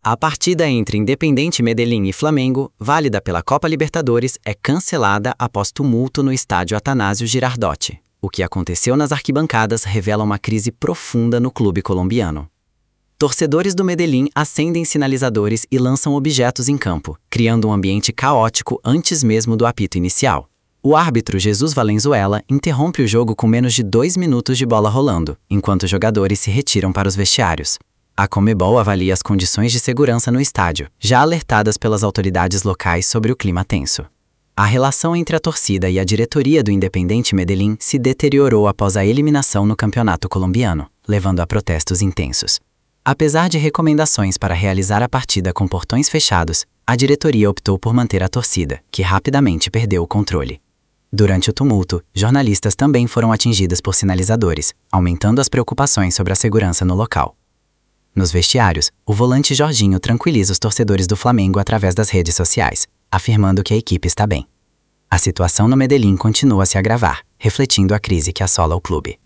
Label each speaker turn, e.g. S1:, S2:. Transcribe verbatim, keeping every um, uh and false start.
S1: A partida entre Independiente Medellín e Flamengo, válida pela Copa Libertadores, é cancelada após tumulto no estádio Atanásio Girardot. O que aconteceu nas arquibancadas revela uma crise profunda no clube colombiano. Torcedores do Medellín acendem sinalizadores e lançam objetos em campo, criando um ambiente caótico antes mesmo do apito inicial. O árbitro Jesus Valenzuela interrompe o jogo com menos de dois minutos de bola rolando, enquanto os jogadores se retiram para os vestiários. A Conmebol avalia as condições de segurança no estádio, já alertadas pelas autoridades locais sobre o clima tenso. A relação entre a torcida e a diretoria do Independiente Medellín se deteriorou após a eliminação no campeonato colombiano, levando a protestos intensos. Apesar de recomendações para realizar a partida com portões fechados, a diretoria optou por manter a torcida, que rapidamente perdeu o controle. Durante o tumulto, jornalistas também foram atingidas por sinalizadores, aumentando as preocupações sobre a segurança no local. Nos vestiários, o volante Jorginho tranquiliza os torcedores do Flamengo através das redes sociais, afirmando que a equipe está bem. A situação no Medellín continua a se agravar, refletindo a crise que assola o clube.